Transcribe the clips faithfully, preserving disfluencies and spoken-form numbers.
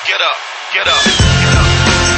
get up, get up, get up.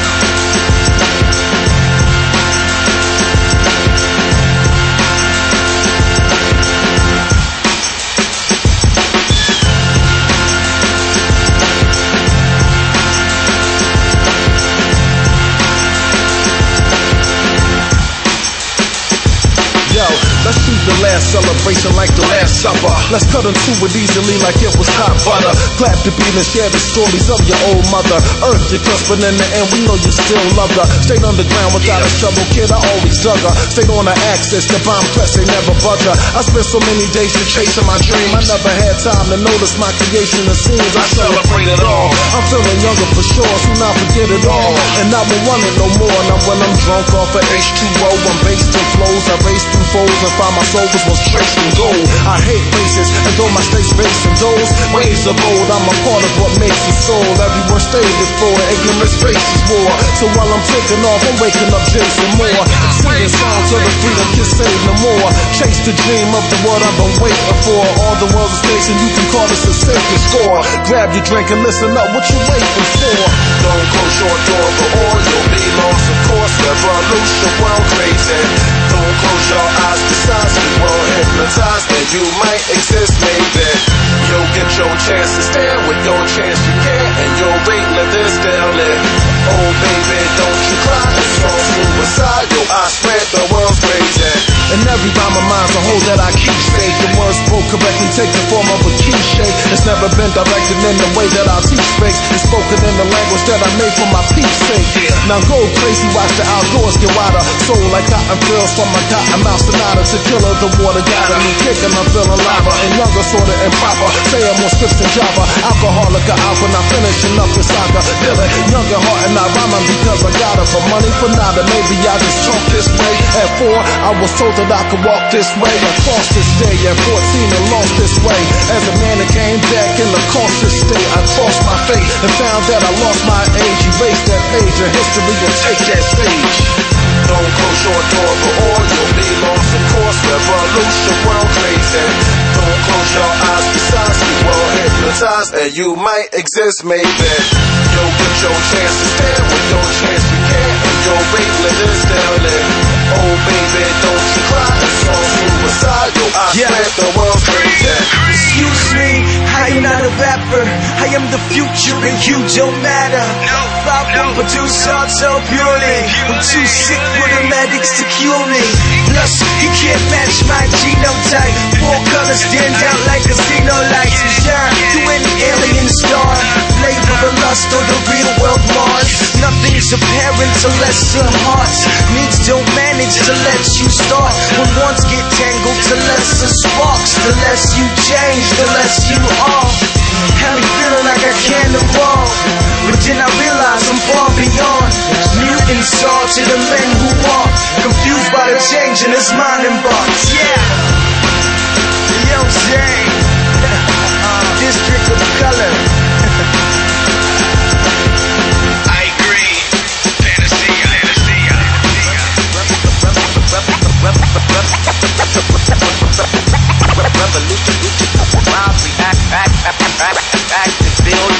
Let's shoot the last celebration like the last supper. Let's cut into it easily like it was hot butter. Clap the beat and share the stories of your old mother. Earth your cusp, but in the end we know you still love her. Stayed underground without a shovel, kid, I always dug her. Stayed on the axis, the bomb threats, they never budge her. I spent so many days just chasing my dream. I never had time to notice my creation and scenes. I celebrate it all. I'm feeling younger for sure, so now forget it all. And I won't want it no more. Now when I'm drunk off of H two O, I'm based in flows. I race through foes and find my soul was traced in gold. I hate races, and though my state's facing those ways of old, I'm a part of what makes the soul. Every word stated for ignorance, races war. So while I'm taking off, I'm waking up Jason Moore, singing songs of the freedom, kids save no more. Chase the dream of the world I've been waiting for. All the world's mistakes, and you can call this a sacred score. Grab your drink and listen up, what you waiting for? Don't close your door for all you'll be lost. Of course, revolution, world crazy. Don't close your eyes to signs we won't hypnotize. That you might exist, maybe. You'll get your chance to stand with your chance you can, and you'll wait let this down it. Oh baby, don't you cry, it's all suicide. Yo, I swear the world's crazy. And every rhyme of mine's a hole that I keep safe. The words spoke correctly take the form of a key shape. It's never been directed in the way that I teach fakes. It's spoken in the language that I made for my peace sake. Now go crazy, watch the outdoors get wider. Soul like cotton fills from my cotton mouth sonata. Tequila, the water got me kicking, I'm feeling lava. And younger sorta improper, say I'm on scripts and Java. Alcoholic or alpha, not finishing up the saga. Feeling younger heart and I rhyming because I got it. For money, for nada, maybe I just talk this way. At four, I was told that I could walk this way. Across this day at fourteen and lost this way. As a man that came back in the cautious state, I crossed my fate and found that I lost my age. Erase that page of history and take that stage. Don't close your door for all you'll be lost. Of course, revolution, world crazy. Don't close your eyes, besides we won't hypnotize. And you might exist, maybe. You'll get your chance to stand with your chance you can, and you'll wait let this down it. Oh baby, don't you cry, it's all suicide. Yo, I yeah. swear the world's crazy. Excuse me, I am not a rapper. I am the future and you don't matter. No, I no. won't produce art so purely. I'm too sick for the medics to cure me. Plus, you can't match my genotype. Four colors stand out like casino lights. Shine through any alien star. Flavor the lust or the real world Mars. Nothing's apparent to lesser hearts. Needs don't manage to let you start. When wants get tangled to lesser sparks. The less you change, the less you are. Had me feeling like I can't evolve, but then I realize I'm far beyond. Mutants are to the men who are confused by the change in his mind and box. Yeah, yo, Zane, District of Color. I agree. Fantasy, fantasy, Revolution, robbery, act, act, act, act, act, and build.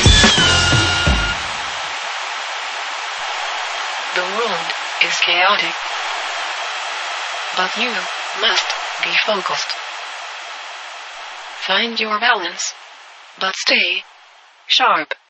The world is chaotic, but you must be focused. Find your balance, but stay sharp.